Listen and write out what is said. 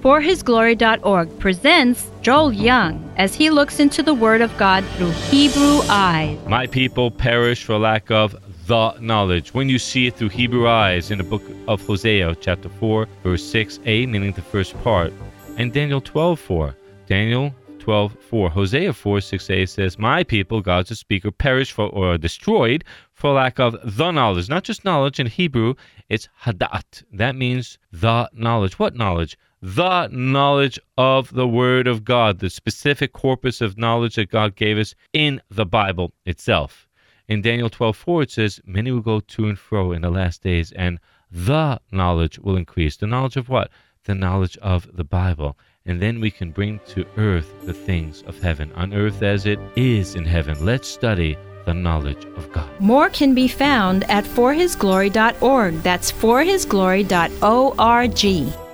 ForHisGlory.org presents Joel Young as he looks into the Word of God through Hebrew eyes. My people perish for lack of the knowledge. When you see it through Hebrew eyes in the book of Hosea, chapter 4, verse 6a, meaning the first part, and Daniel 12:4. Daniel 12:4. Hosea 4:6a says, my people, God's the speaker, perish for or are destroyed for lack of the knowledge. Not just knowledge. In Hebrew, it's hadat. That means the knowledge. What knowledge? The knowledge of the Word of God, the specific corpus of knowledge that God gave us in the Bible itself. In Daniel 12:4, it says, many will go to and fro in the last days, and the knowledge will increase. The knowledge of what? The knowledge of the Bible. And then we can bring to earth the things of heaven, on earth as it is in heaven. Let's study the knowledge of God. More can be found at ForHisGlory.org. That's ForHisGlory.org.